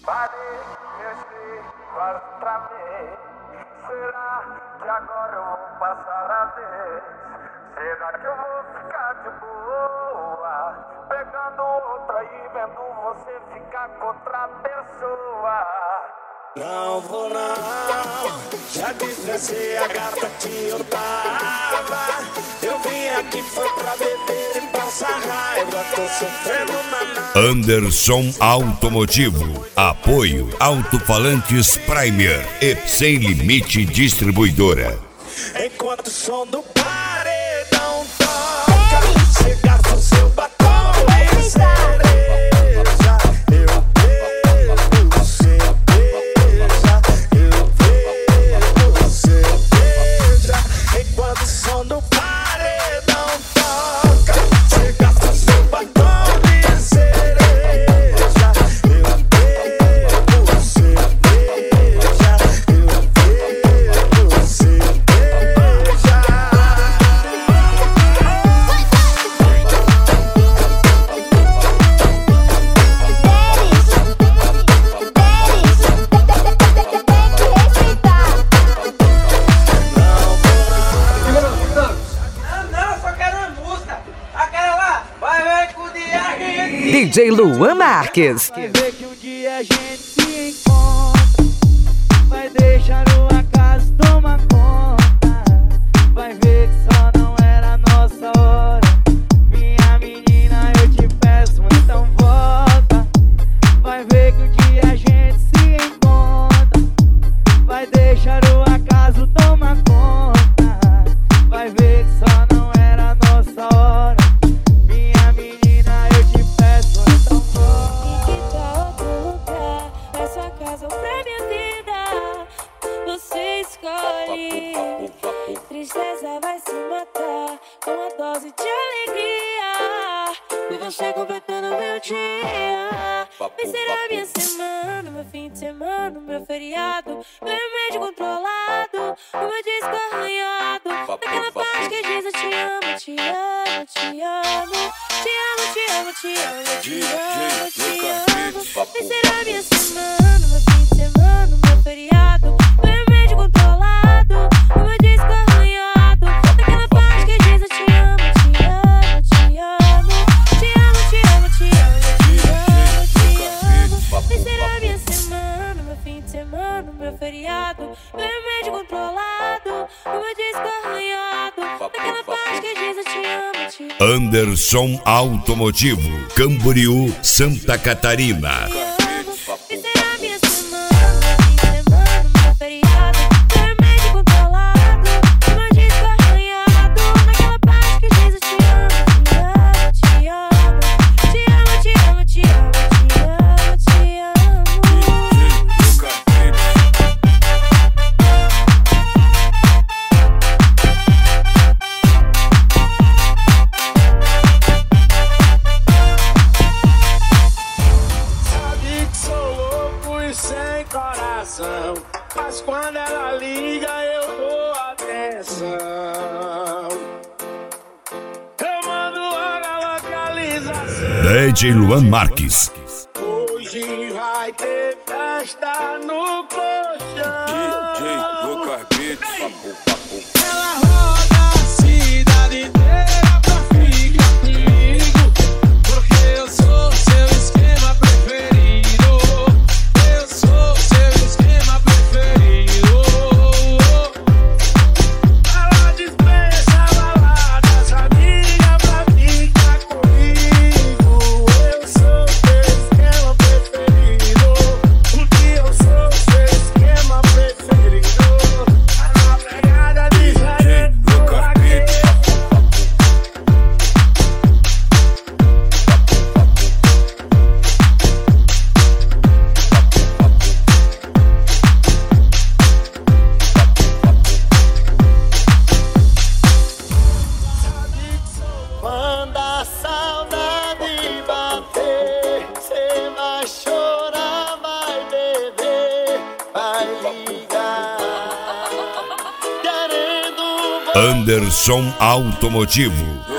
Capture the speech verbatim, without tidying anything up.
Parei, pensei, outra vez. Será que agora eu vou passar a vez? Será que eu vou ficar de boa? Pegando outra e vendo você ficar com outra pessoa. Não vou não, já desgracei a gata que eu tava. Eu vim aqui foi pra beber e passar raiva, tô sofrendo na... Anderson Automotivo, apoio Alto-Falantes Primer e Sem Limite Distribuidora. Enquanto o som do paredão toca, você gasta o seu batom em cereja. Eu bebo cerveja, eu bebo cerveja. Enquanto o som do paredão toca, você gasta o seu batom em cereja. Eu bebo cerveja, eu bebo cerveja. D J Luan Marques. Vai ver que um dia a gente se encontra, vai deixar o acaso tomar conta, vai ver que só não era a nossa hora. Minha menina, eu te peço, então volta. Vai ver que um dia a gente se encontra, vai deixar o acaso tomar conta, vai ver que só não era a nossa hora. Minha menina, eu te peço, então volta. Essa casa pra minha vida, você escolhe. Tristeza vai se matar com uma dose de alegria, e você completando meu dia. Vai ser a minha semana, meu fim de semana, meu feriado, meu remédio controlado, o meu disco arranhado, daquela parte que diz eu te amo, te amo, te amo, te amo, te amo, te amo, te amo, te amo. Vai ser a minha semana, meu fim de semana, meu feriado, meu remédio controlado, o meu disco arranhado, daquela parte que diz eu te amo, te amo, te amo, te amo, te amo, te amo, te amo, te amo. Vai ser a minha semana, meu fim de semana, meu feriado, meu remédio controlado, o meu disco arranhado, daquela parte que diz eu te amo, te amo. Anderson Automotivo, Camboriú, Santa Catarina. Mas quando ela liga eu dou atenção. Eu mando a localização. D J Luan Marques. Hoje vai ter festa no colchão. D J Lucas Beats. Ela roda a cidade inteira pra ficar comigo, porque eu sou seu esquema preferido. Eu sou seu esquema preferido. Ela dispensa baladas, amiga, pra ficar comigo. Eu sou seu esquema preferido, porque eu sou seu esquema preferido. A pegada de Jair Lucas. Quando a saudade bater, cê vai chorar, vai beber, vai ligar, querendo Anderson Automotivo,